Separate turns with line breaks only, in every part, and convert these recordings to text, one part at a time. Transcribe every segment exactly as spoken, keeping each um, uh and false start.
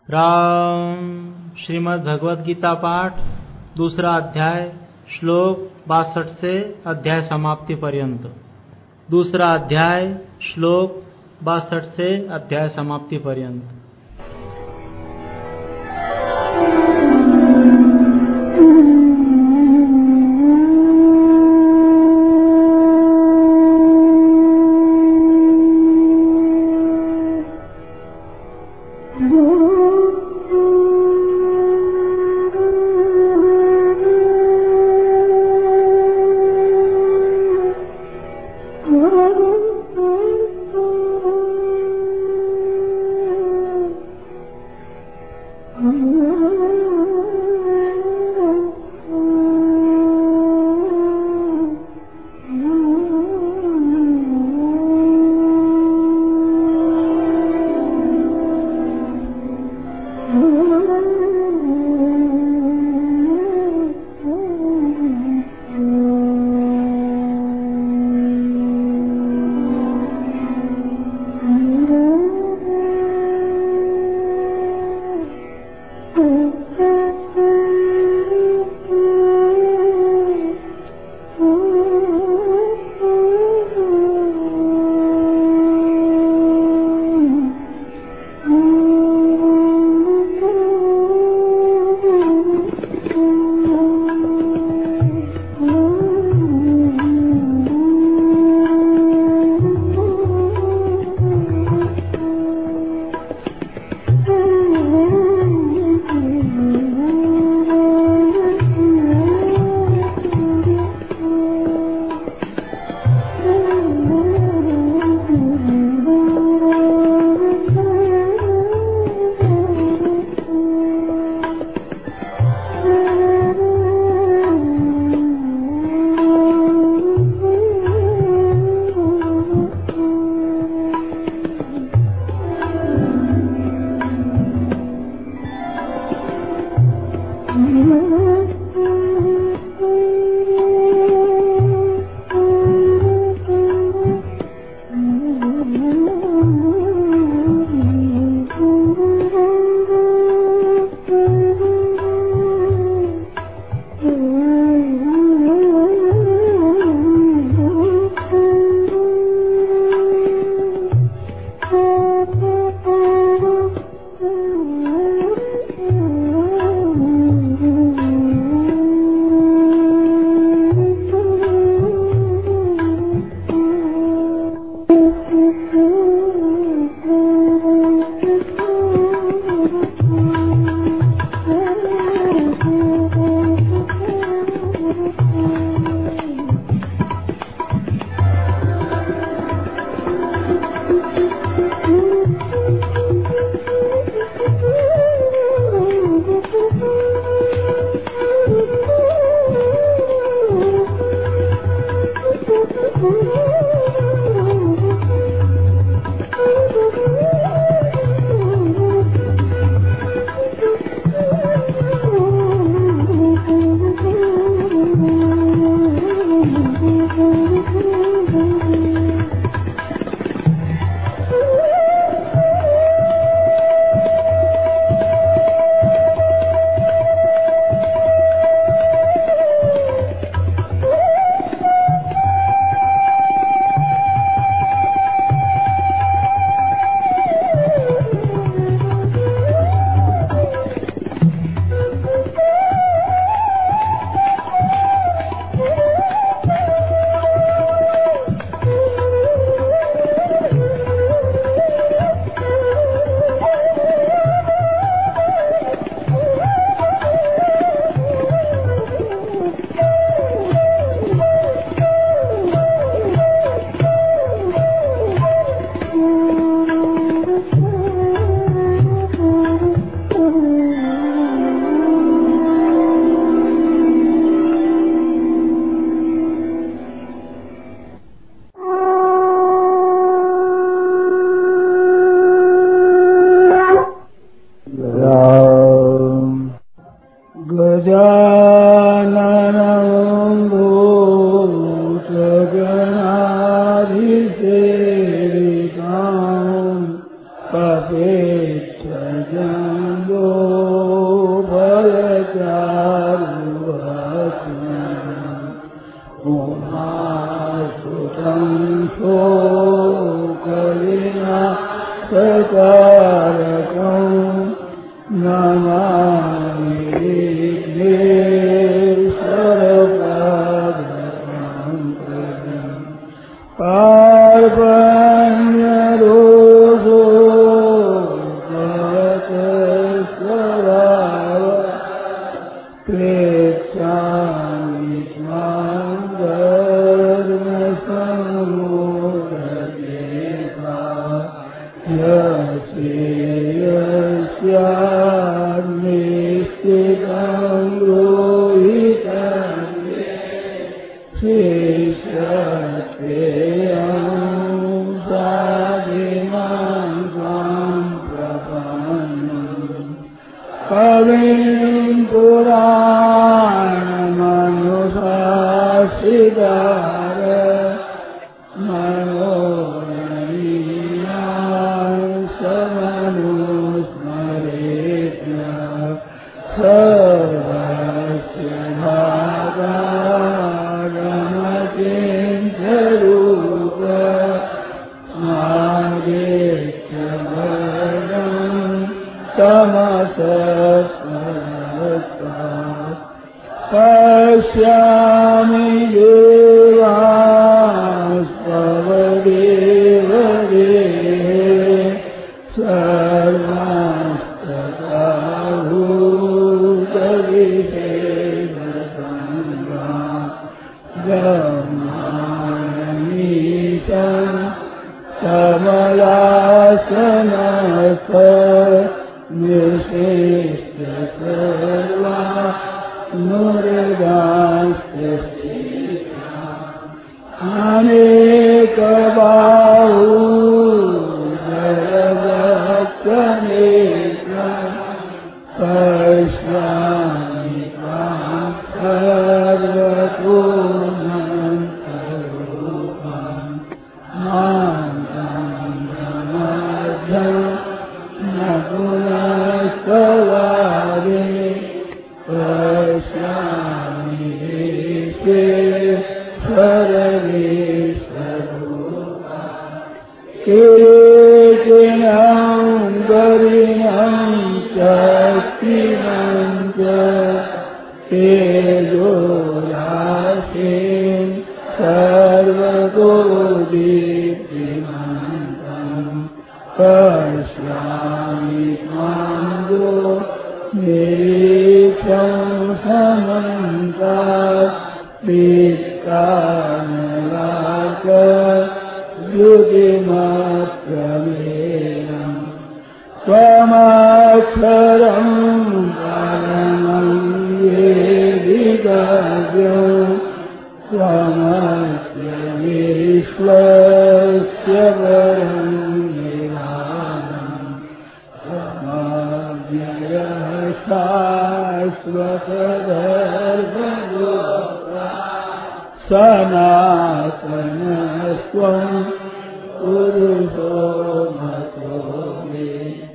राम। श्रीमद् भगवद गीता पाठ दूसरा अध्याय श्लोक बासठ से अध्याय समाप्ति पर्यंत। दूसरा अध्याय श्लोक बासठ से अध्याय समाप्ति पर्यंत।
जम्बो भयचारुवचनम् उमासुतं शोकविनाशकारकम् नमामि विघ्नेश्वरपादपङ्कजम् कार्पण्यदोषो गतस्वभाव प्रेक्षामि त्वां धर्मसम्मोहकेशा यस्येयस्यान्निश्चितं रोहितं शेषत्वेयं साधिमां त्वां प्रपन्नम् कविं पुराणमनुशासितार मनोरञ्जनां समनुस्मरेत्य सर्वस्य भागागमचिन्त्यरूप मार्गेत्य भगं तमसः पश्यामि देवास्तव देवदेहे सर्वस्तभूतविषेदसङ्गा ब्रह्माणमीशं कमलासनस्थ निशिष्ट सर्वा मुरगास्ते अनेकबाहु जलभक्तनेत्रं पश्यामि त्वां सर्वतोऽनन्तरूपं मां न पुनस्तवादे पश्यामि विश्वेश्वरवीश्वरूपा किरीटिनं गरिणं शक्तिनं च तेजोराशिं सर्वतो दीप्तिमन्तम् पश्यामि त्वां निरीक्षं समन्तात् द्युतिमप्रमेयम् त्वमक्षरं परमं वेदितव्यं त्वमस्य विश्वस्य परं निधानम् त्वमव्ययः शाश्वतधर्मगोप्ता सनातनस्त्वं पुरुषो मतो मे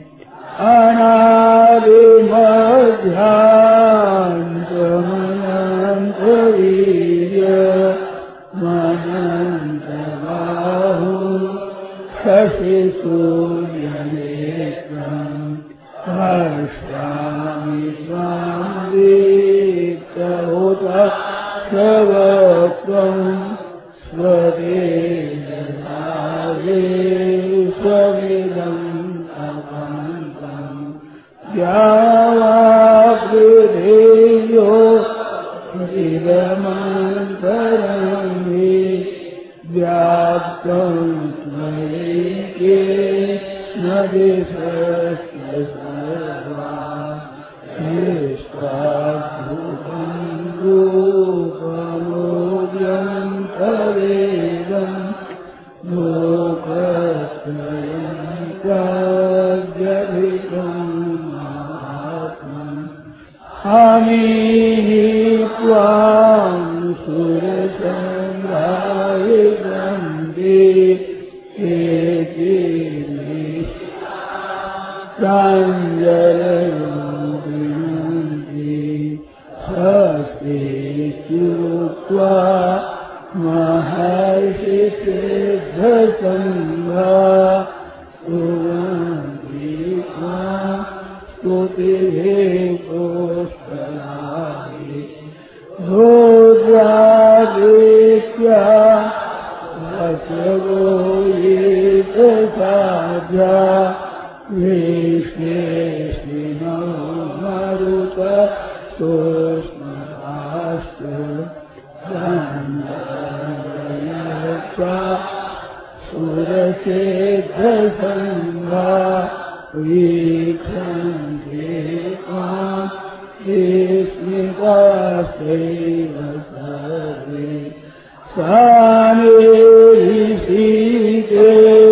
अनादिमध्यान्तमनन्तवीर्यमनन्तबाहु शशिसूर्यनेत्रम् पश्यामि त्वां दीप्तहुतः स्ववक्त्रं स्वदेशविदं अभन्तम् द्यावापृथिव्यो इदमन्तरं हि व्याप्तं त्वयैकेन दिशश्च सर्वा निष्पाभूतं रूपमोऽव्यन्तवेदं लोकत्रयं तद्व्यभितं महात्मम् अमीहि त्वां सुरसङ्ग्राहितन्ति प्राञ्जलिर्भावयामि स्तुतिः पुष्कराणि रुद्रादित्या वसवो ये साध्या विश्वेशिनो मरुत सोष्मरास्तु गन्धर्वयक्षा सुरसिद्धसंघा वीक्षन्ते त्वां विस्मितास्तैव सर्वे सानेरिषीते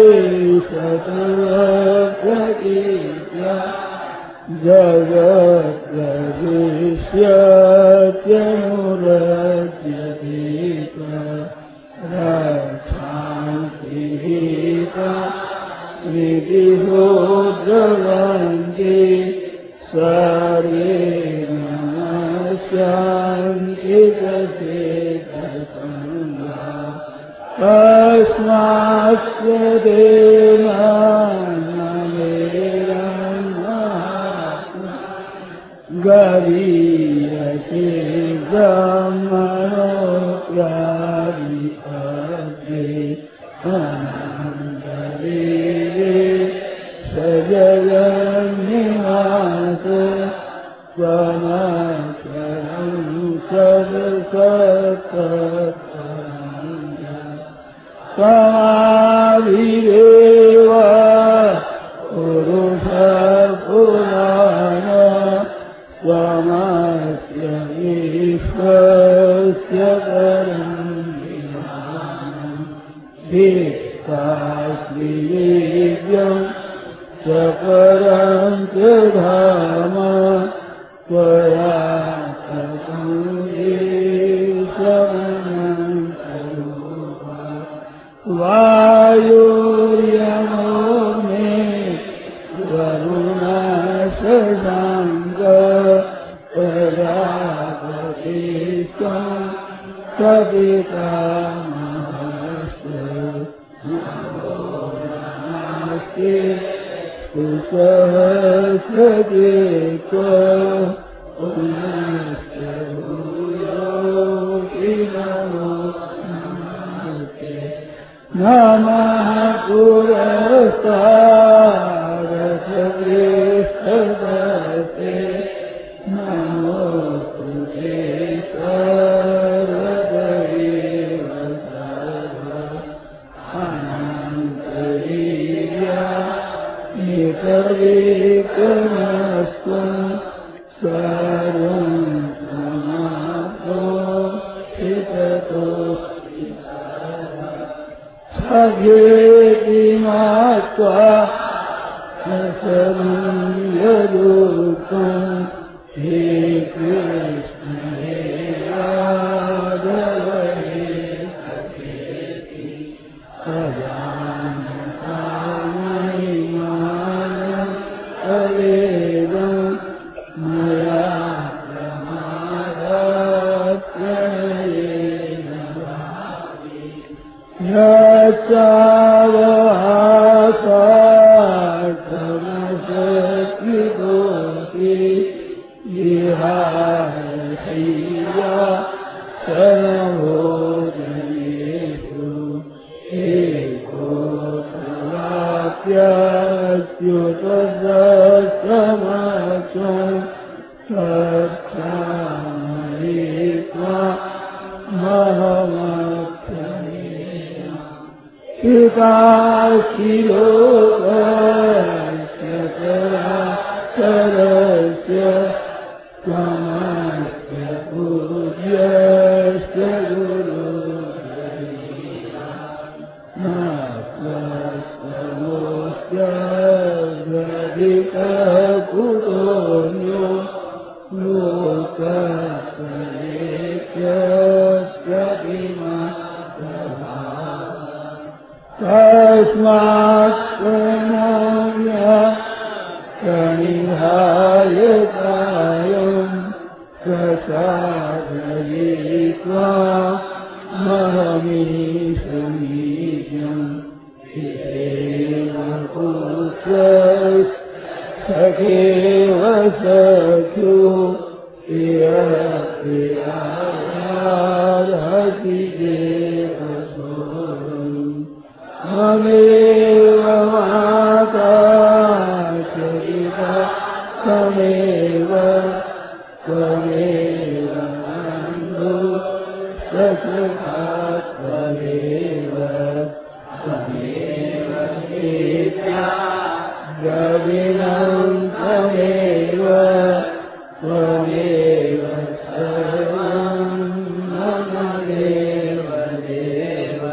शतप्रतीत्या जगत्प्रविश्यत्यनुरज्यते रक्षांसि हिता विधिहो द्रवन्ति सर्वे नमस्यान्ति तसेतसंगा तस्मास्य देवानामेरन्महात्मा गरीयसे ब्रह्मणोऽप्यादिपत्रे अनन्तरे सजगन्निवास त्वमक्षरं सदसत्तत्परं त्वमादिदेव पुरुषपुराण त्वमस्य विश्वस्य परं विधानम् धिक्कास्मि वेद्यम् च परं च धाम त्वया ततं ईशमनन्तरूपा वायुर्यमो मे वरुणशशाङ्क प्रजापतिस्त्वं सवितामहस्य नमस्ते कुशलसचेत पुनश्च भूयोऽपि नमो नमस्ते नमः पुरस्तादपृष्ठदस्ते नमोस्तुते सर्वदैव सर्व अनन्तवीर्या नितविक्रमस्त्वं सर्वं समाप्तो हिततोऽसि सखेति मात्वा समीयदुःखं हे कृष्ण हे राघव हे सखेति अजानता महिमानं तवेदं मया प्रमादात् प्रणयेन भावि यच्चावहासार्थमशक्तितोऽपि विहारशय्या सर्वभोजनेषु एकोऽप्याच्युतसमक्षं तच्छामि त्वामहमप्यमेव पितासि लोकस्य चराचरस्य त्वमस्य पूज्यस्य गुरुर्गरीया न त्वस्मोऽस्य गदितकुतोऽन्यो लोकत्रयेत्यस्यतिमा तस्मात् प्रणम्य प्रणिधाय कायं प्रसादयित्वा महमीशमीड्यम् हितेन पुत्रः सखेव सख्यो प्रिय प्रियारसि ममेव माता च पिता त्वमेव त्वमेव बन्धु सखा त्वमेव त्वमेव नित्या द्रविणं त्वमेव त्वमेव सर्वं मम देव देव।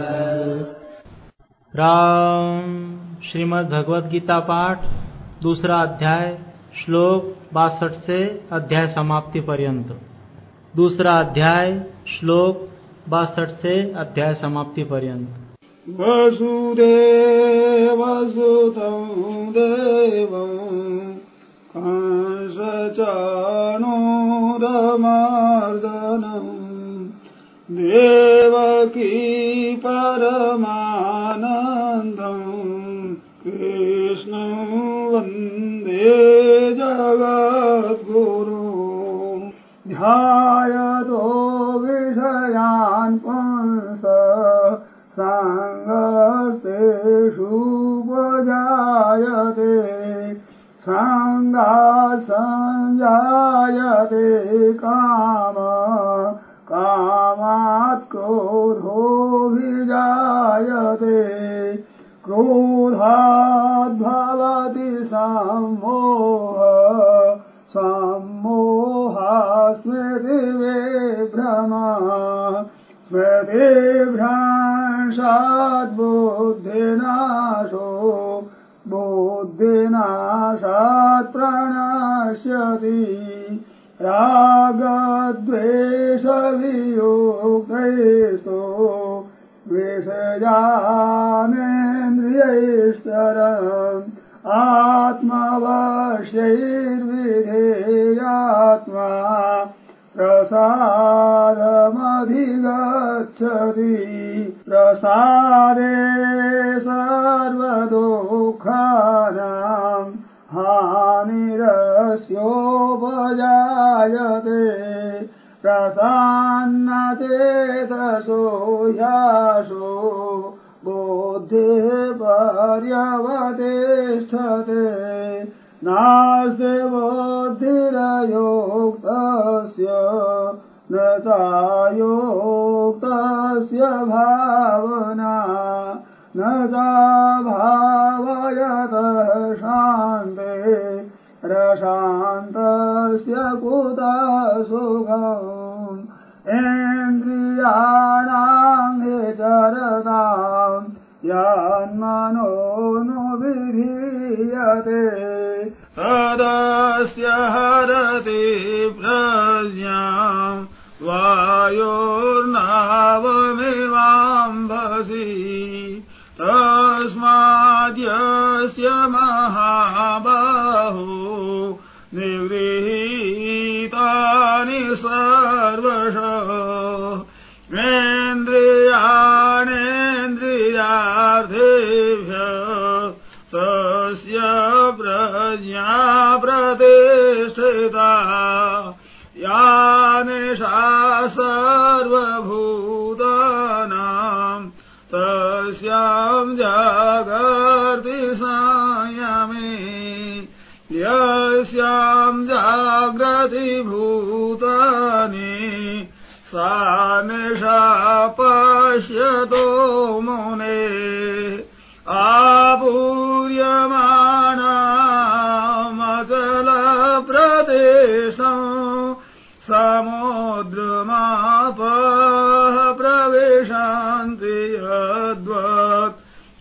राम श्रीमद् भगवद गीता पाठ दूसरा अध्याय श्लोक बासठ से अध्याय समाप्ति पर्यंत। दूसरा अध्याय श्लोक बासठ से अध्याय समाप्ति पर्यंत।
वसुदेवसुतं देवं कंसचाणूरमर्दनं देवकी परमानन्दं कृष्णं वन्दे जगद्गुरुं ध्यायतो विषयान् पुंस संगस्तेषु उपजायते संगात् संजायते काम कामात् क्रोधोऽभिजायते क्रोधात् भवति सम्मोहः सम्मोहात् स्मृतिविभ्रमः स्मृतिभ्रंशात् बुद्धिनाशो बुद्धिनाशात् प्रणश्यति रागद्वेषवियोगैस्तो विषयानेन्द्रियैश्चरन् आत्मवश्यैर्विधेयात्मा प्रसादमधिगच्छति प्रसादे सर्वदुःखानां हानिरस्योपजायते प्रसन्नचेतसो ह्याशो बुद्धिः पर्यवतिष्ठते नास्ति बुद्धिरयोक्तस्य न चायोक्तस्य भावना न चाभावयतः शान्ते रशान्तस्य कुतः सुखम् इन्द्रियाणां विचरतां यन्मनो नुविधीयते तदस्य हरति प्रज्ञां वायोर्नावमिवाम्भसि तस्माद्यस्य महाबाहो निगृहीतानि सर्वशः इन्द्रियाणेन्द्रियार्थेभ्यः तस्य प्रज्ञा प्रतिष्ठिता या निशा सर्वभूतानां तस्यां जागर्ति संयमे यस्यां जाग्रति भूतानि सा निशा पश्यतो मुने आपूर्यमाणामचलप्रदेशं समुद्रमापः प्रविशन्ति यद्वत्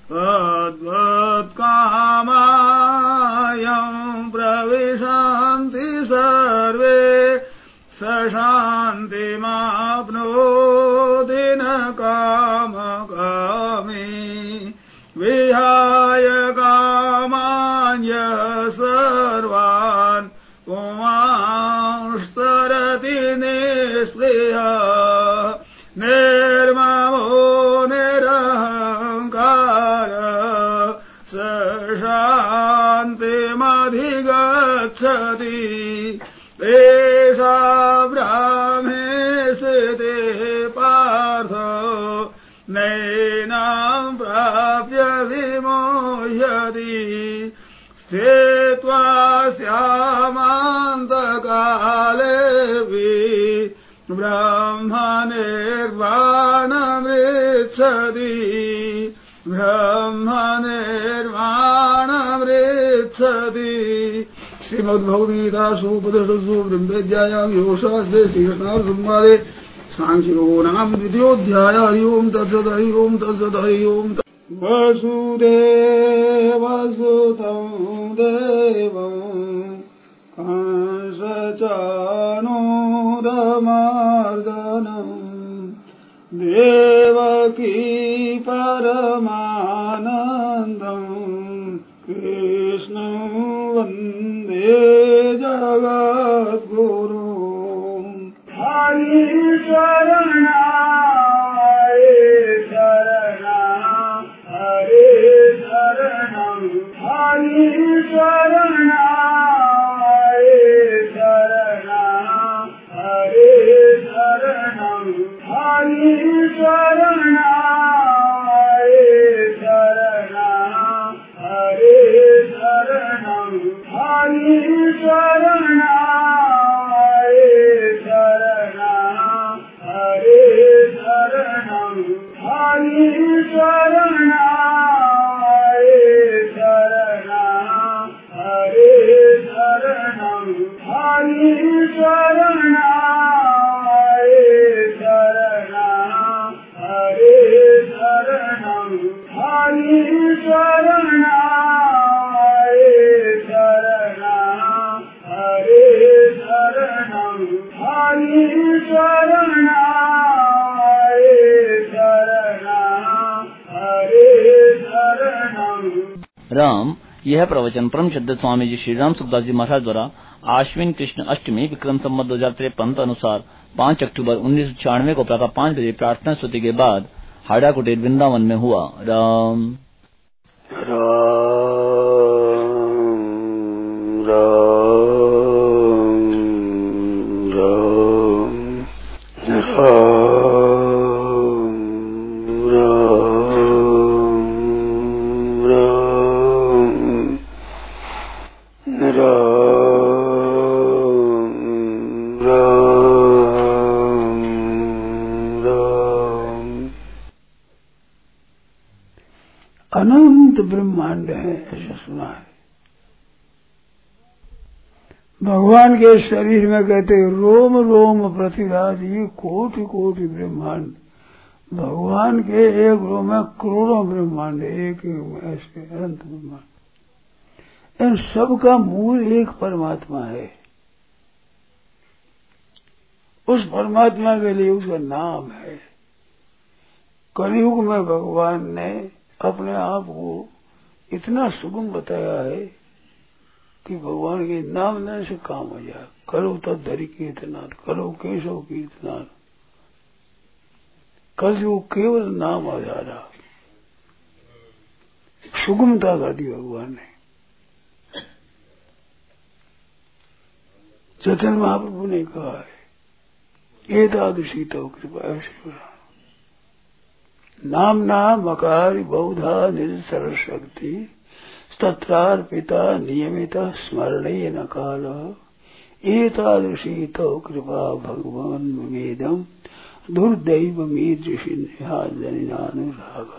तद्वत्कामायं प्रविशन्ति सर्वे स शान्तिमाप्नोति न कामकामी विहाय कामान्यः सर्वान् पुमांस्तरति निःस्पृहः निर्ममो निरहङ्कारः स शान्तिमधिगच्छति गच्छति एषा ब्राह्मे स्थिते पार्थ नैनां प्राप्य विमोह्यति स्थित्वा स्यामान्तकालेऽपि ब्रह्मनिर्वाणमृच्छति ब्रह्मनिर्वाणमृच्छति। श्रीमद्भगवद्गीतासु उपनिषत्सु ब्रह्मविद्यायां योगशास्त्रे श्रीकृष्णार्जुनसंवादे सांख्ययोगो नाम द्वितीयोऽध्याय। हरि ओम् तत्सत् हरि ओम् तत्सत् हरि ओम्। वसुदेवसुतं देवम् कंसचाणूरमर्दनम् देवकी परमानन्दम् कृष्णं वन्दे जगद्गुरुम्। हरि शरणाय शरणं हरे शरणं हरि शरणाय शरणं हरे शरणं हरि शरणाय शरणं हरे शरणं हरि शरणाय शरणं हरे शरणं हरि शरणाय शरणं हरे शरणं हरि शरणाय शरणं हरे शरणं हरि शरणाय शरणं हरे शरणं हरि शरणाय शरणं हरे शरणं।
राम यह प्रवचन परम श्रद्धेय स्वामी जी श्री राम सुखदास जी महाराज द्वारा आश्विन कृष्ण अष्टमी विक्रम संवत दो हजार तिरपन अनुसार पाँच अक्टूबर उन्नीस सौ छियानवे को प्रातः पाँच बजे प्रार्थना स्तुति के बाद हाड़ा कुटीर वृंदावन में हुआ। राम
राम राम राम अनंत ब्रह्मांड है ऐसा सुना है। भगवान के शरीर में कहते रोम रोम प्रतिराज ये कोटि कोटि ब्रह्मांड। भगवान के एक रोम में करोड़ों ब्रह्मांड, एक एक ऐसे अनंत ब्रह्मांड। इन सब का मूल एक परमात्मा है। उस परमात्मा के लिए उसका नाम है। कलयुग में भगवान ने अपने आप को इतना सुगम बताया है कि भगवान के नाम लेने से काम हो जाए। करो तद्धरि कीर्तनाथ, करो केशव कीर्तनाथ। कल वो केवल नाम आधारा सुगमता कर दी भगवान ने। चैतन्य महाप्रभु ने कहा है एतादृशी तो कृपा ऐसे नाम नाम अकारी बहुधा निज सरल शक्ति तत्रार्पिता नियमित स्मरणेन काल एतादृशी तो कृपा भगवान मेदम दुर्दैव मीदृशी जनिनानुराग।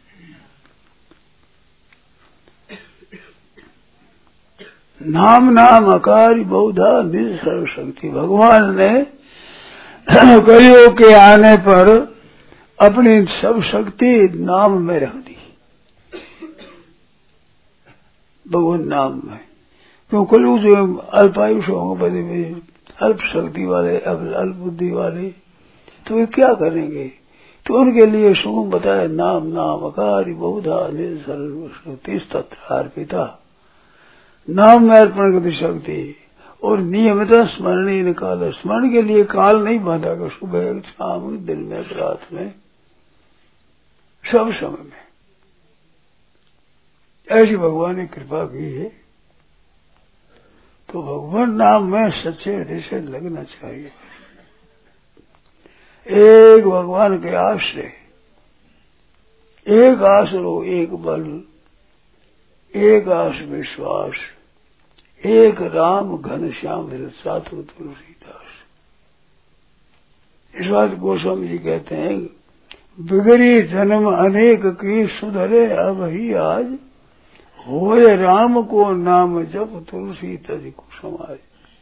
नाम नाम अकारी बहुधा निज सरल शक्ति। भगवान ने कलियुग के आने पर अपनी सब शक्ति नाम में रख दी, भगवान नाम में। क्यों कलयुग जो अल्पायुष होंगे, अल्प शक्ति वाले, अल्प बुद्धि वाले, तो वे क्या करेंगे? तो उनके लिए सुगम बताया नाम नाम अकारी बहुधा निज सरल शक्ति तत्र अर्पिता। नाम में अर्पण करती शक्ति और नियमित स्मरणीय निकाल। स्मरण के लिए काल नहीं बांधा कर सुबह शाम दिन में रात में सब समय में। ऐसी भगवान ने कृपा की है। तो भगवान नाम में सच्चे हृदय से लगना चाहिए। एक भगवान के आश्रय, एक आसरो, एक बल, एक आस विश्वास, एक राम घनश्याम साधु तुलसीदास। इस बात गोस्वामी जी कहते हैं, बिगड़ी जन्म अनेक की सुधरे अब ही आज, होए राम को नाम जप तुलसी तज को समाज।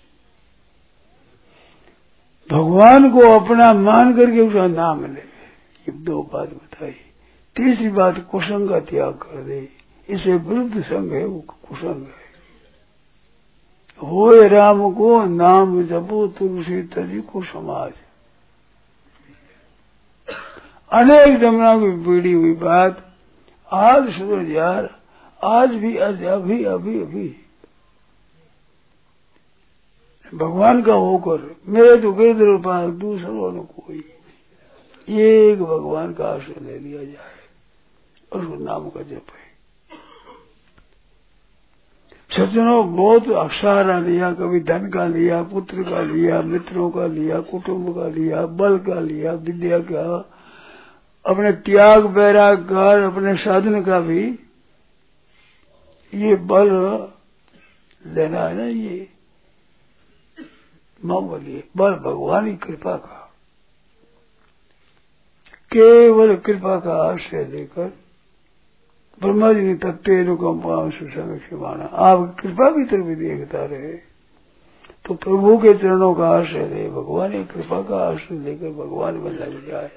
भगवान को अपना मान करके उसका नाम ले, ये दो बात बताई। तीसरी बात कुसंग का त्याग कर दे, इसे विरुद्ध संग है, वो कुसंग है। होए राम को नाम जपो तुलसी तजी को समाज। अनेक जमुना की पीड़ी हुई बात आज सूरज यार, आज भी आज अभी अभी अभी भगवान का होकर मेरे तो गिरधर पास दूसरों ने कोई, एक भगवान का आश्रय ले लिया जाए और उस नाम का जप है। सज्जनों बहुत सहारा लिया, कभी धन का लिया, पुत्र का लिया, मित्रों का लिया, कुटुंब का लिया, बल का लिया, विद्या का, अपने त्याग वैराग का, अपने साधन का भी ये बल लेना है ना, ये मामूली बल भगवान की कृपा का, केवल कृपा का आश्रय लेकर ब्रह्मा जी ने तत्ते अनुकंपा सुसंग माना। आप कृपा की तरफ भी देखता रहे तो प्रभु के चरणों का आश्रय ले, भगवान की कृपा का आश्रय लेकर भगवान में लग जाए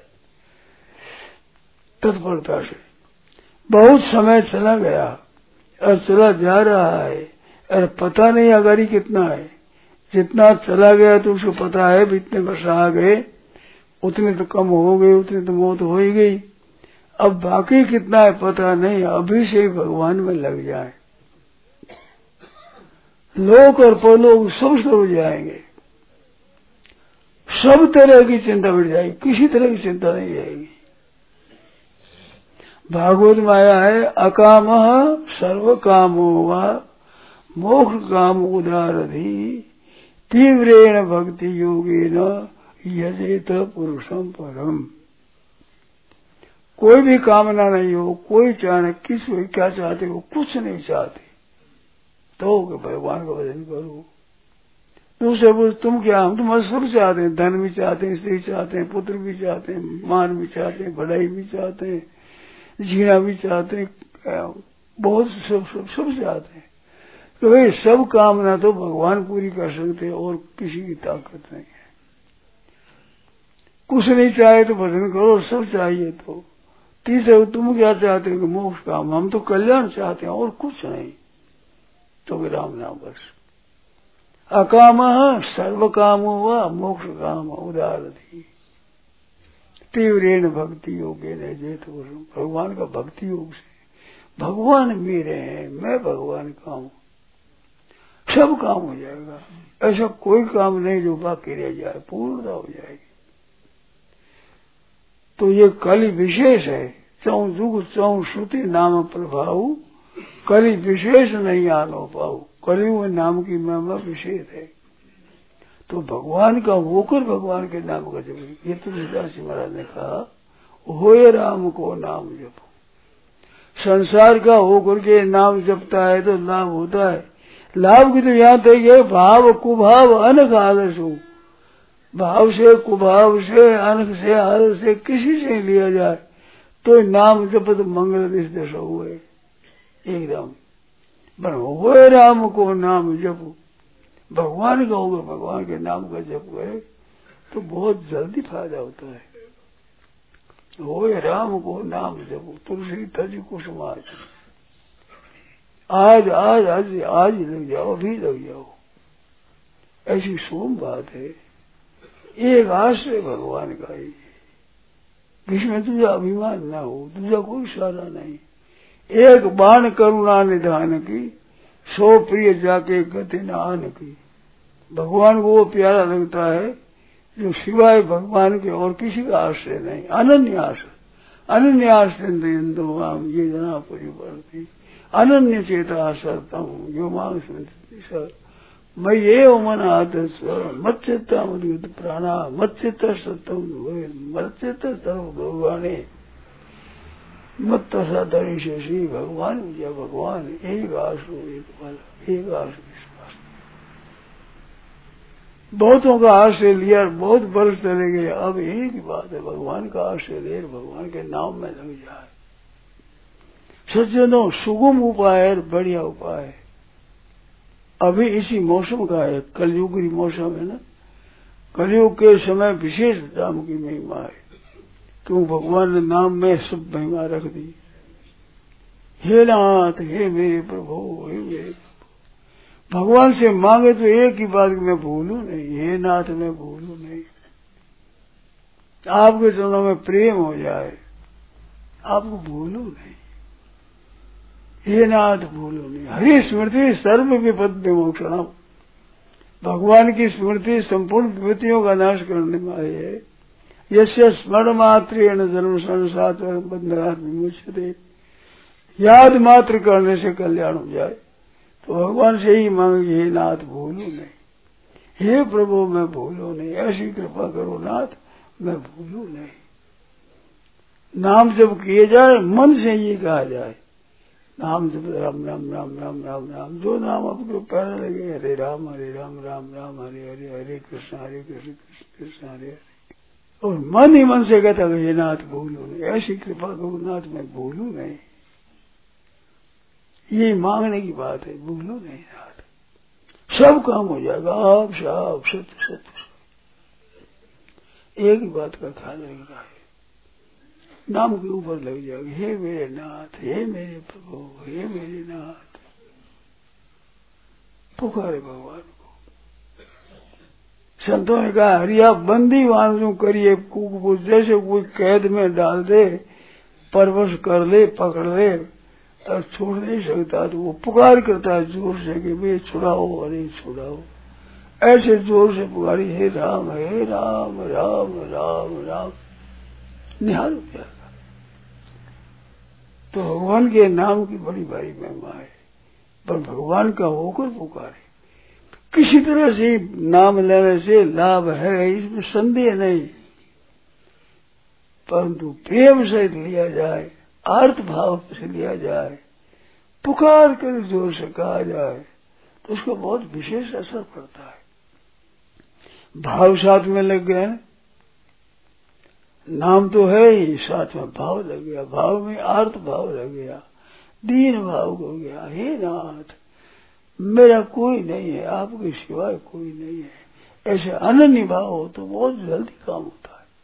तत्परता से। बहुत समय चला गया और चला जा रहा है और पता नहीं अगाड़ी कितना है। जितना चला गया तो उसको पता है भी इतने वर्ष आ गए, उतने तो कम हो गए, उतने तो मौत हो ही गई। अब बाकी कितना है पता नहीं, अभी से भगवान में लग जाए। लोक और परलोक सब शुरू जाएंगे, सब तरह की चिंता बढ़ जाएगी, किसी तरह की चिंता नहीं रहेगी। भागवत में आया है, अकाम सर्व कामो वा मोक्ष काम उदारधि तीव्रेण भक्ति योगेन यजेत पुरुषम परम। कोई भी कामना नहीं हो, कोई चाहे किस को क्या चाहते हो, कुछ नहीं चाहते तो भगवान का भजन करो। दूसरे बोल तुम क्या, हम तो मशहूर चाहते हैं, धन भी चाहते हैं, स्त्री चाहते हैं, पुत्र भी चाहते हैं, मान भी चाहते हैं, बढ़ाई भी चाहते हैं, जीना भी चाहते हैं, बहुत सब सब सब चाहते हैं। तो भाई सब कामना तो भगवान पूरी कर सकते हैं और किसी की ताकत नहीं है। कुछ नहीं चाहे तो भजन करो, सब चाहिए तो। तीसरे तुम क्या चाहते हो कि मोक्ष काम, हम तो कल्याण चाहते हैं और कुछ नहीं, तो भी राम नाम बस। अकाम सर्व कामो व मोक्ष काम उदारधि तीव्रेण भक्ति योगे ने जेत। भगवान का भक्ति योग से, भगवान मेरे हैं, मैं भगवान का हूं, सब काम हो जाएगा। ऐसा कोई काम नहीं जो बाकी रह जाए, पूर्णता हो जाएगी। तो ये कलि विशेष है, चौ जुग चौ श्रुति नाम प्रभाव, कलि विशेष नहीं आनो पाऊ। कलियुग नाम की महिमा विशेष है। तो भगवान का होकर भगवान के नाम का जप, ये तुलसीदास जी महाराज ने कहा, होए राम को नाम जपो। संसार का होकर के नाम जपता है तो लाभ होता है। लाभ की तो यहाँ तक है, भाव कुभाव अनख आलस हो। भाव से, कुभाव से, अनख से, आलस से किसी से लिया जाए तो नाम जपत मंगल दिश दशा हुए एकदम। पर होए राम को नाम जपो, भगवान का होगा, भगवान के नाम का जप है तो बहुत जल्दी फायदा होता है। होए राम को नाम जपो तुलसी तज कुसुमाज। आज आज आज आज लग जाओ, अभी लग जाओ, ऐसी सोम बात है। एक आश्रय भगवान का ही, जिसमें तुझा अभिमान ना हो, तुझा कोई सहारा नहीं। एक बाण करुणा निधान की, सो प्रिय जाके गति न आन की। भगवान को वो प्यारा लगता है जो सिवाय भगवान के और किसी का आश्रय नहीं, अनन्य आश्रय। अनन्य आश्रय ये जना परिवर्ती, अनन्य चेता सरता हूँ जो मांग सर। मैं ये मन आते स्वर मच्चिता मधुत प्राणा मच्चित सत्यम मच्चित सर्व भगवाने मत साधरी शेषी भगवान विजय भगवान एक आशु एक वाला एक आशु विश्वास। बहुतों का आश्रय लिया, बहुत वर्ष चले गए, अब एक ही बात है, भगवान का आश्रय ले, भगवान के नाम में लग जाए। सज्जनों, सुगम उपाय है, बढ़िया उपाय है। अभी इसी मौसम का है, कलयुग की मौसम है ना, कलयुग के समय विशेष नाम की महिमा है, क्यों भगवान ने नाम में सब महिमा रख दी। हे नाथ, हे मेरे प्रभु, हे मेरे भगवान से मांगे तो एक ही बात मैं भूलू नहीं, हे नाथ मैं भूलू नहीं। आपके चरणों में प्रेम हो जाए, आपको भूलू नहीं, हे नाथ भूलू नहीं। हरि स्मृति सर्व विपद विमोक्षणम, भगवान की स्मृति संपूर्ण विपत्तियों का नाश करने वाली है। यस्य स्मरण मात्रेण जन्म संसार बंधनात् विमुच्यते, याद मात्र करने से कल्याण हो जाए। तो भगवान से ही मांगे, हे नाथ भूलू नहीं, हे प्रभु मैं भूलू नहीं, ऐसी कृपा करो नाथ मैं भूलू नहीं। नाम जब किए जाए, मन से ये कहा जाए, नाम जब राम राम राम राम राम राम, जो नाम आपको पैर लगे, हरे राम हरे राम राम राम हरे हरे, हरे कृष्ण हरे कृष्ण कृष्ण कृष्ण हरे हरे। और मन ही मन से कहता है, हे नाथ भूलू नहीं, ऐसी कृपा करो नाथ मैं भूलू नहीं। ये मांगने की बात है, भूलो नहीं नाथ, सब काम हो जाएगा। आप साफ सत्य सत्य एक ही बात का ख्याल रखना है, नाम के ऊपर लग जाएगा। हे मेरे नाथ, हे मेरे प्रभु, हे मेरे नाथ, पुकारे भगवान को। संतों ने कहा, हरिया बंदी वानों करिए कुछ, जैसे कोई कैद में डाल दे, परवश कर ले, पकड़ ले और छोड़ नहीं सकता, तो वो पुकार करता है जोर से कि वे छुड़ाओ, अरे छुड़ाओ। ऐसे जोर से पुकारी, हे राम हे राम राम राम राम, निहाल हो जाएगा। तो भगवान के नाम की बड़ी भारी महिमा है, पर भगवान का होकर पुकारे। किसी तरह से नाम लेने से लाभ है, इसमें संदेह नहीं, परंतु प्रेम से लिया जाए, आर्त भाव से लिया जाए, पुकार कर जोर से कहा जाए, तो उसका बहुत विशेष असर पड़ता है। भाव साथ में लग गए, नाम तो है ही, साथ में भाव लग गया, भाव में आर्त भाव लग गया, दीन भाव हो गया। हे नाथ मेरा कोई नहीं है, आपके सिवाय कोई नहीं है, ऐसे अनन्य भाव हो तो बहुत जल्दी काम होता है।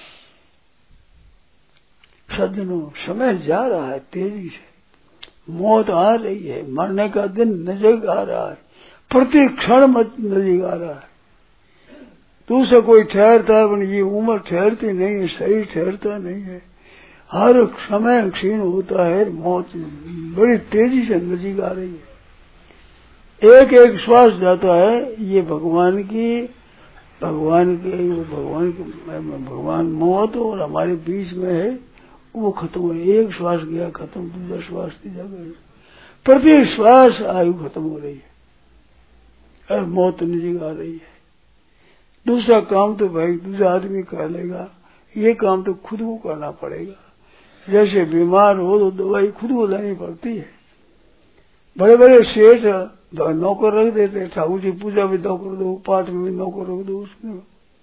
सज्जनों, समय जा रहा है तेजी से, मौत आ रही है, मरने का दिन नजदीक आ रहा है, प्रति क्षण नजदीक आ रहा है। दूसरा कोई ठहरता है, पर ये उम्र ठहरती नहीं है, शरीर ठहरता नहीं है, हर समय क्षीण होता है, मौत बड़ी तेजी से नजदीक आ रही है। एक एक श्वास जाता है, ये भगवान की भगवान के भगवान के भगवान मौत और हमारे बीच में है, वो खत्म हो, एक श्वास गया खत्म, दूसरा श्वास तीसरा गया, प्रति श्वास आयु खत्म हो रही है और मौत नजदीक आ रही है। दूसरा काम तो भाई दूसरा आदमी कर लेगा, ये काम तो खुद को करना पड़ेगा। जैसे बीमार हो तो दवाई खुद को लेनी पड़ती है। बड़े बड़े सेठ नौकर रख देते, ठाकुर जी पूजा भी नौकर दो, पाठ में भी नौकर रख दो उसमें,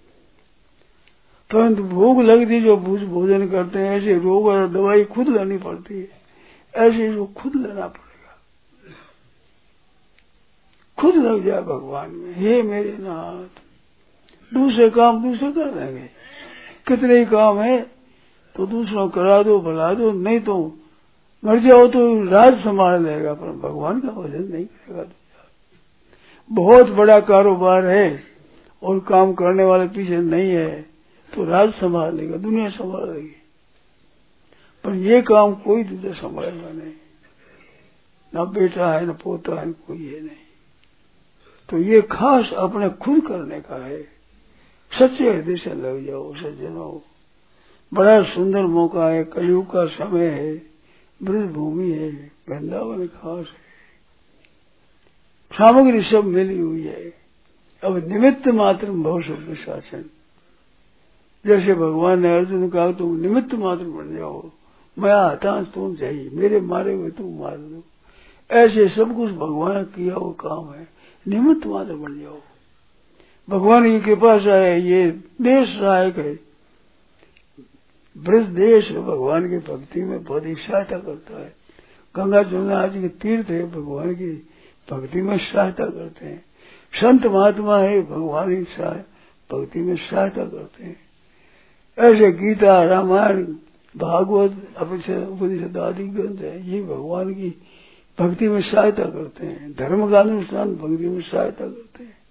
परंतु भूख लगती जो भोजन करते हैं, ऐसे रोग और दवाई खुद लेनी पड़ती है, ऐसे इसको खुद लेना पड़ेगा, खुद लग जाए भगवान में। हे मेरे नाथ, दूसरे काम दूसरे कर लेंगे, कितने ही काम है तो दूसरों करा दो, भला दो, नहीं तो मर जाओ तो राज संभाल लेगा, पर भगवान का भजन नहीं करेगा। बहुत बड़ा कारोबार है और काम करने वाले पीछे नहीं है तो राज संभाल लेगा, दुनिया संभाल लेगी, पर ये काम कोई दूसरा संभालेगा नहीं, न बेटा है न पोता है, कोई है नहीं। तो ये खास अपने खुद करने का है। सच्चे हृदय से लग जाओ सज्जनों, बड़ा सुंदर मौका है, कलयुग का समय है, ब्रज भूमि है, वृंदावन खास है, सामग्री सब मिली हुई है। अब निमित्त मात्र भव शुभ शासन, जैसे भगवान ने अर्जुन कहा तुम निमित्त मात्र बन जाओ, मैं हताश तुम चाहिए, मेरे मारे हुए तुम मार दो, ऐसे सब कुछ भगवान ने किया वो काम है, निमित्त मात्र बन जाओ। भगवान की कृपा से है, ये देश सहायक है, ब्रज देश भगवान की भक्ति में बहुत ही सहायता करता है। गंगा जमुना आदि के तीर्थ है, भगवान की भक्ति में सहायता करते हैं। संत महात्मा है, भगवान की भक्ति में सहायता करते हैं। ऐसे गीता, रामायण, भागवत, उपनिषद आदि ग्रंथ है, ये भगवान की भक्ति में सहायता करते हैं। धर्म का अनुष्ठान भक्ति में सहायता करते हैं।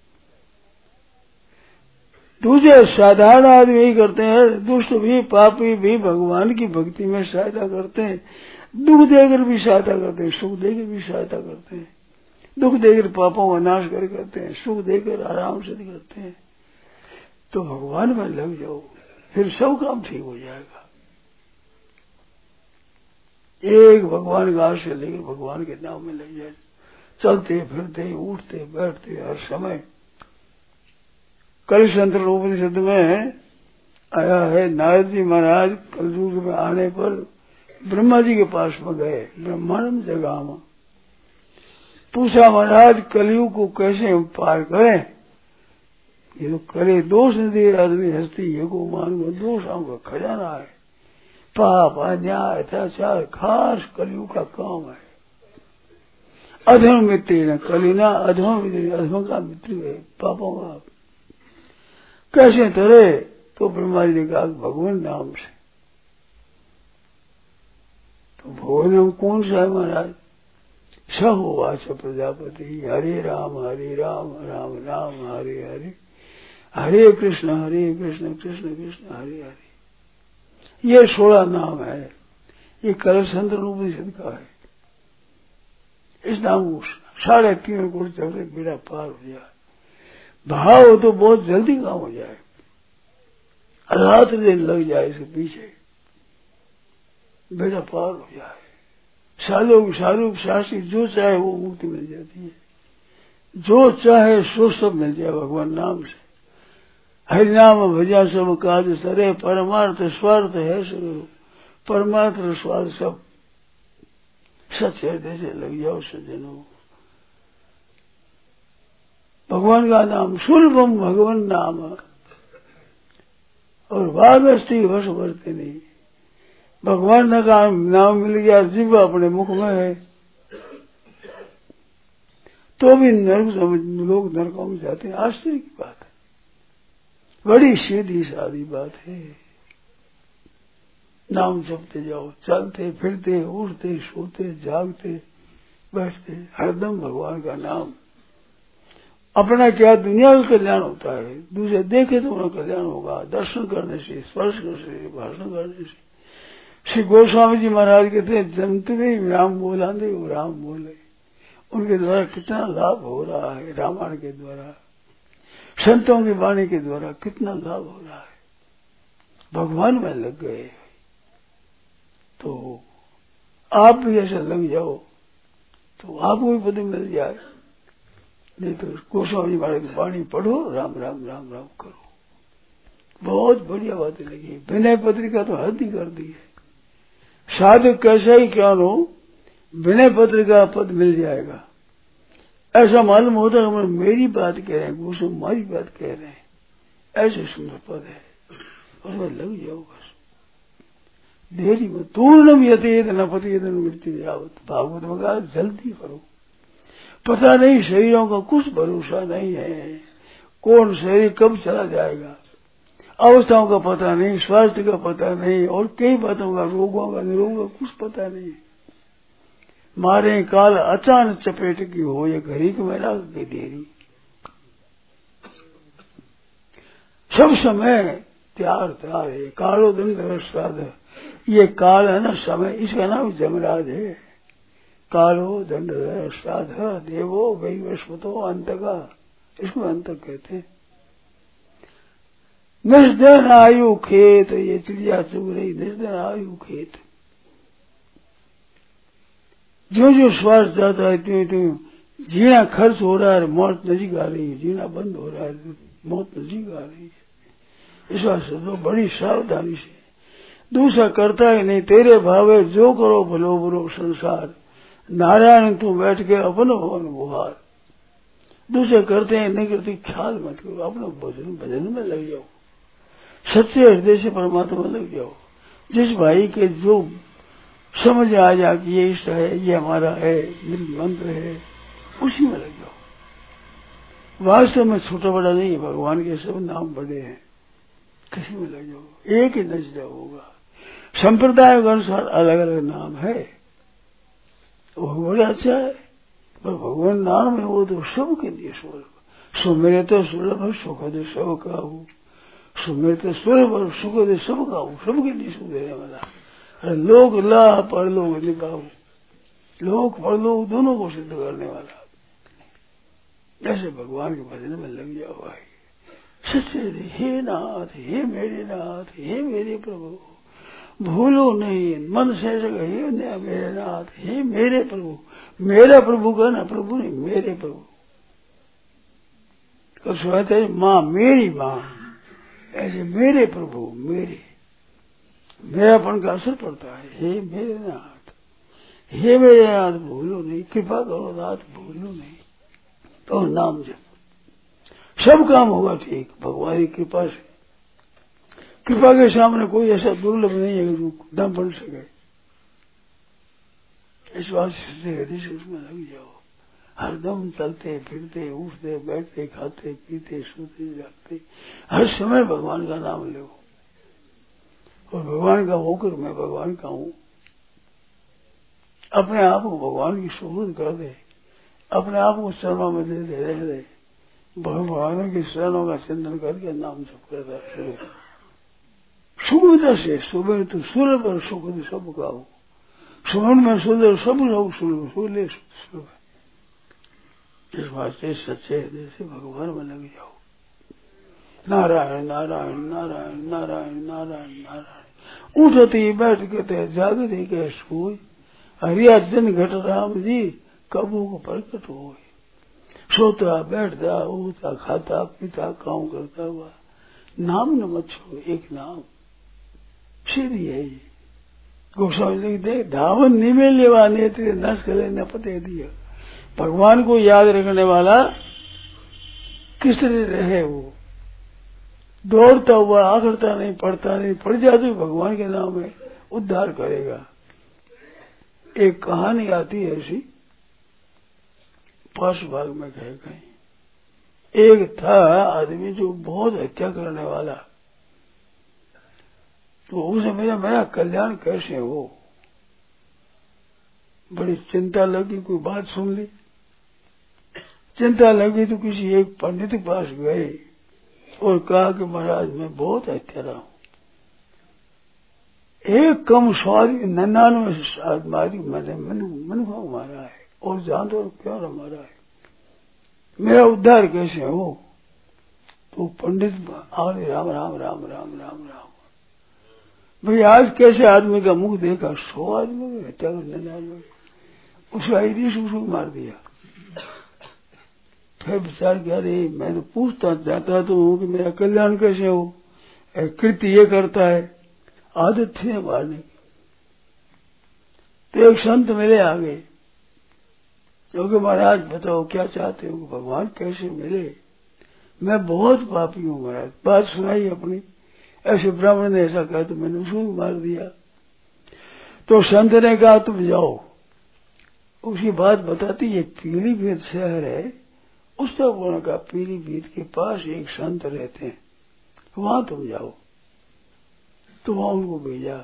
दूसरे साधारण आदमी ही करते हैं, दुष्ट भी पापी भी भगवान की भक्ति में सहायता करते हैं। दुख देकर भी सहायता करते हैं, सुख देकर भी सहायता करते हैं। दुख देकर पापों का नाश कर करते हैं, सुख देकर आराम से करते हैं। तो भगवान में लग जाओ, फिर सब काम ठीक हो जाएगा। एक भगवान का आश्रय लेकर भगवान के नाम में लग जाए, चलते फिरते उठते बैठते हर समय। कल संत उपनिषद में आया है, नारद जी महाराज कलयुग में आने पर ब्रह्मा जी के पास में गए, ब्रह्मांड जगह में पूछा, महाराज कलयुग को कैसे हम पार करें? ये तो करे दोष नदी आदमी हस्ती ये को मान को दोष का खजाना है, पाप अन्याय अत्याचार खास कलयुग का काम है। अधर्म मित्र न कलिना, अधर्म मित्र अधर्म का मित्र है, पापों का कैसे तरे? तो ब्रह्मा जी ने कहा भगवान नाम से। तो भगवान नाम कौन सा है महाराज? सहोवाच प्रजापति, हरे राम हरे राम राम राम हरे हरे, हरे कृष्ण हरे कृष्ण कृष्ण कृष्ण हरे हरे। ये सोलह नाम है, ये कलशंत्र उपनिषद का है। इस नाम को साढ़े तीन कोट चलते बेड़ा पार हो जाए। भाव तो बहुत जल्दी काम हो जाए, रात दिन लग जाए इसके पीछे, बेड़ा पार हो जाए। सालों सारूप शास्त्री जो चाहे वो मुक्ति मिल जाती है, जो चाहे सो सब मिल जाए भगवान नाम से। हरिनाम भजा सब काज सरे, परमार्थ स्वार्थ है सगुरु, परमार्थ स्वार्थ सब सच हृदय से लग जाओ सज्जनों। भगवान का नाम सुलभम भगवान नाम, और वागस्ती वश वर्ते नहीं। भगवान का नाम मिल गया, जीव अपने मुख में है, तो भी नरक लोग नरकों में जाते हैं। आश्चर्य की बात है, बड़ी सीधी सादी बात है। नाम जपते जाओ, चलते फिरते उठते सोते जागते बैठते हरदम भगवान का नाम। अपना क्या दुनिया का कल्याण होता है, दूसरे देखे तो उनका कल्याण होगा। दर्शन करने से, स्पर्श करने से, भाषण करने से। श्री गोस्वामी जी महाराज कहते हैं, जंतु भी राम बोला दे वो राम बोले। उनके द्वारा कितना लाभ हो रहा है, रामायण के द्वारा, संतों की वाणी के द्वारा कितना लाभ हो रहा है। भगवान में लग गए तो आप भी ऐसा लग जाओ तो आपको भी पता मिल जाए। नहीं तो गोस्वामी महाराज की वाणी पढ़ो, राम राम राम राम करो, बहुत बढ़िया बातें लगी। विनय पत्रिका तो हद ही कर दी है। साधु कैसा ही क्या हो, विनय पत्रिका पद मिल जाएगा। ऐसा मालूम होता है हम मेरी बात कह रहे हैं, गोस्वामी हमारी बात कह रहे हैं, ऐसे सुंदर पद है, उसमें लग जाओ बस। देरी में पूर्णम यतेत न पतित मृत्यु यावत, भागवत में कहा जल्दी करो। पता नहीं, शरीरों का कुछ भरोसा नहीं है, कौन शरीर कब चला जाएगा, अवस्थाओं का पता नहीं, स्वास्थ्य का पता नहीं, और कई बातों का, रोगों का निरोगों का कुछ पता नहीं। मारे काल अचानक चपेट की हो, ये घड़ी को मेरा की देरी, सब समय त्यार त्यार है। कालो दिन श्राद्ध, ये काल है ना समय, इसका नाम जमराज है। कालो दंड श्राद्ध देवो वैवस्वतो अंत का, इसको अंत कहते हैं। निष्धन आयु खेत, ये चिड़िया चुग रही, निष्धन आयु खेत। जो जो श्वास जाता है त्यों त्यों जीना खर्च हो रहा है, मौत नजीक आ रही है, जीना बंद हो रहा है, मौत नजीक आ रही है। इस वास्ते तो बड़ी सावधानी से। दूसरा करता है नहीं, तेरे भावे जो करो भलो बुरो संसार, नारायण तू बैठ के अपनो भवन बुहार। दूसरे करते हैं नहीं करते, ख्याल मत करो, अपना भजन भजन में लग जाओ, सच्चे हृदय से परमात्मा में लग जाओ। जिस भाई के जो समझ आ जा कि ये इष्ट है, ये हमारा है, ये मंत्र है, उसी में लग जाओ। वास्तव में छोटा बड़ा नहीं है, भगवान के सब नाम बड़े हैं, किसी में लग जाओ, एक ही नजदा होगा। संप्रदाय के अनुसार अलग अलग नाम है, वो बड़ा अच्छा है, पर भगवान नाम है वो तो सबके लिए सुलभ। सो मेरे तो सुलभ सुख दे सब का हूँ, सो मेरे तो सुलभ सुख दे सब का हूँ, सबके लिए सुख देने वाला। अरे लोक ला पर लोग निकाहू, लोक पर लोग दोनों को सिद्ध करने वाला। जैसे भगवान के भजन में लग जाओ भाई, सच्चे हे नाथ, हे मेरे नाथ, हे मेरे प्रभु, भूलो नहीं मन से जगह, हे मेरे नाथ, हे मेरे प्रभु। मेरा प्रभु का ना, प्रभु नहीं, मेरे प्रभु। तो कहते हैं माँ मेरी माँ, ऐसे मेरे प्रभु, मेरे मेरापन का असर पड़ता है। हे मेरे नाथ, हे मेरे नाथ, भूलो नहीं, कृपा करो नाथ, भूलो नहीं। तो नाम जप सब काम होगा ठीक, भगवान की कृपा से। कृपा के सामने कोई ऐसा दुर्लभ नहीं है कि जो दम बन सके। इस बात से हृदय से उसमें लग जाओ, हरदम चलते फिरते उठते बैठते खाते पीते सोते जागते हर समय भगवान का नाम लो, और भगवान का होकर मैं भगवान का हूं। अपने आप को भगवान की सुपुर्द कर दे, अपने आप को शरणों में दे दे रह दे, भगवानों की शरणों का चिंतन करके नाम जप करता है। सुविधा से सुबह तो सुलभ और सुख सब का हो, सुमन में सुंदर सब लोग सुलभ सुले सुलभ। इस वास्ते सच्चे हृदय से भगवान में लग जाओ। नारायण नारायण नारायण नारायण नारायण नारायण। उठती बैठ के जागती के सोई, हरिया दिन घट राम जी कबू को प्रकट हो। सोता बैठता उठता खाता पीता काम करता हुआ नाम न मत छोड़ो, एक नाम सीधी है। गोस्वामी लिखते धावन निमे लेवा नेत्र नस गले न पते दिया। भगवान को याद रखने वाला किस तरह रहे, वो दौड़ता हुआ आखड़ता नहीं, पढ़ता नहीं, पड़ जाते भगवान के नाम में उद्धार करेगा। एक कहानी आती है ऐसी, पास भाग में कहे कहीं एक था आदमी जो बहुत हत्या करने वाला, तो उसे मेरा मेरा कल्याण कैसे हो, बड़ी चिंता लगी। कोई बात सुन ली, चिंता लगी तो किसी एक पंडित के पास गए और कहा कि महाराज मैं बहुत हत्यारा हूं, एक कम सवारी निन्यानवे मारी मैंने मनुष्य मारा है और जान दो क्यों न मारा है, मेरा उद्धार कैसे हो। तो पंडित आगे राम राम राम राम राम राम। भाई आज कैसे आदमी का मुख देखा, सौ आदमी की हत्या करने निन्यानवे, उसका ईरिश उसको मार दिया। फिर विचार किया, अरे मैं तो पूछता जाता तो हूं कि मेरा कल्याण कैसे हो, कृत्य ये करता है, आदत थी मारने की। तो एक संत मिले आगे, क्योंकि महाराज बताओ क्या चाहते हो, भगवान कैसे मिले, मैं बहुत पापी हूं महाराज, बात सुनाई अपनी। ऐसे ब्राह्मण ने ऐसा कहा तो मैंने उसको भी मार दिया। तो संत ने कहा तुम जाओ, उसकी बात बताती है। पीलीभीत शहर है, उस तरह का पीलीभीत के पास एक संत रहते हैं, वहां तुम जाओ। तो वहां उनको भेजा।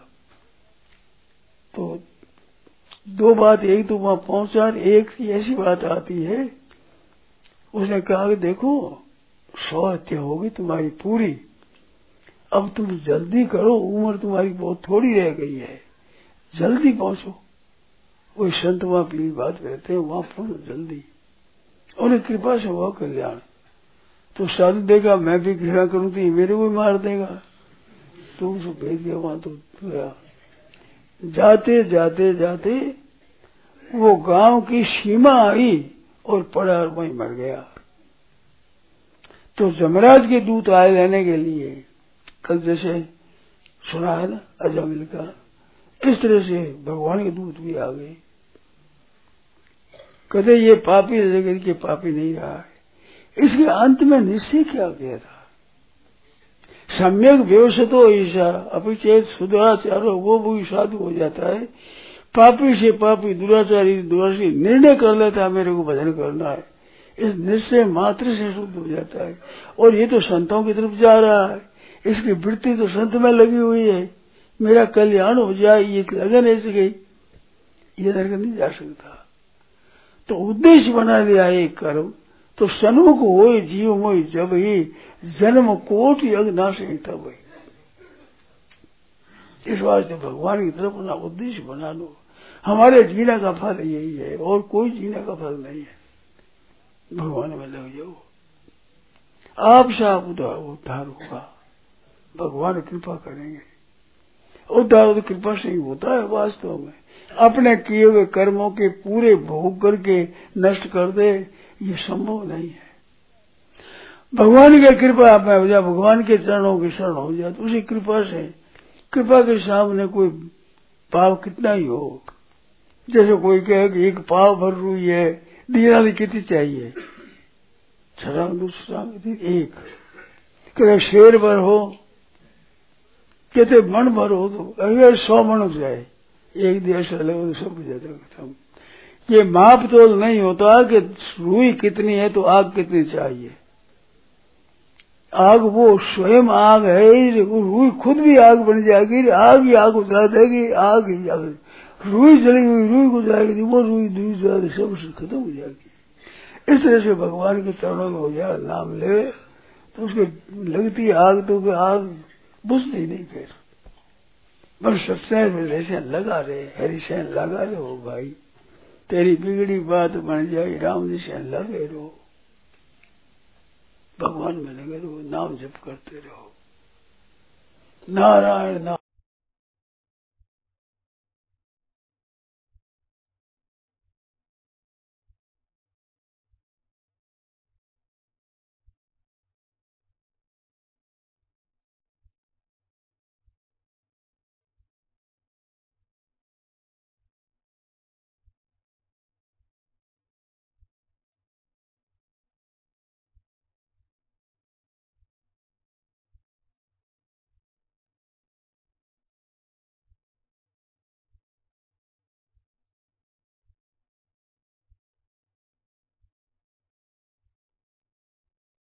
तो दो बात, एक तो वहां पहुंचा, एक ऐसी बात आती है, उसने कहा कि देखो सौ हत्या होगी तुम्हारी पूरी, अब तुम जल्दी करो, उम्र तुम्हारी बहुत थोड़ी रह गई है, जल्दी पहुंचो। वही संत वहां पीली बात रहते हैं, वहां पहुंचो जल्दी, उन्हें कृपा से हुआ कल्याण। तो साधु देखा मैं भी कृपा करूं तो ये मेरे को मार देगा, तो उसको भेज दिया वहां। तो गया, जाते जाते जाते वो गांव की सीमा आई और पड़ा और वहीं मर गया। तो जमराज के दूत आए लेने के लिए, कल जैसे सुना है ना अजामिल का, इस तरह से भगवान के दूत भी आ गए। कहते ये पापी जगत के पापी नहीं रहा है। इसके अंत में निश्चय क्या किया था? सम्यक व्यवस्थितो ईशा अपिचेत सुधाचारो, वो भी साधु हो जाता है। पापी से पापी दुराचारी दुराचारी निर्णय कर लेता है मेरे को भजन करना है, इस निश्चय मात्र से शुद्ध हो जाता है। और ये तो संतों की तरफ जा रहा है, इसकी वृत्ति तो संत में लगी हुई है, मेरा कल्याण हो जाए ये लगन ऐसी गई, ये नरक नहीं जा सकता। तो उद्देश्य बना लिया एक कर्म, तो सन्मुख हो जीव मोई जब ही जन्म कोट यज्ञ नाश तब ही। इस वास्ते भगवान की तरफ अपना उद्देश्य बना लो। हमारे जीने का फल यही है और कोई जीने का फल नहीं है। भगवान में लग जाओ, आप से आप उद्धार होगा, भगवान कृपा करेंगे। उद्धार तो कृपा से ही होता है वास्तव में। अपने किए हुए कर्मों के पूरे भोग करके नष्ट कर दे, ये संभव नहीं है। भगवान की कृपा आप में हो जाए, भगवान के चरणों की शरण हो जाए, तो उसी कृपा से, कृपा के सामने कोई पाप कितना ही हो। जैसे कोई कहे कि एक पाव भर रुई है, दीनाली कितनी चाहिए? छरांग दो छरांग एक। कहते शेर भर हो, कहते मन भर हो, तो अगर सौ मन हो जाए, एक दिया से तो सब जाता खत्म। ये माप तोल नहीं होता कि रुई कितनी है तो आग कितनी चाहिए। आग वो स्वयं आग है, रुई खुद भी आग बन जाएगी, आग ही आग उजला देगी, आग ही आग। रुई जली हुई रुई को जाएगी, वो रुई दुई जाएगी, सब खत्म हो जाएगी। इस तरह से भगवान के चरणों में हो जाए, नाम ले तो उसके लगती आग तो आग बुझती नहीं। फिर बस सत्संग में जैसे लगा रहे, हरि से लगा रहे हो भाई, तेरी बिगड़ी बात बन जाए, राम जी से लगे रहो, भगवान में लगे रहो, नाम जप करते रहो, नारायण नाम।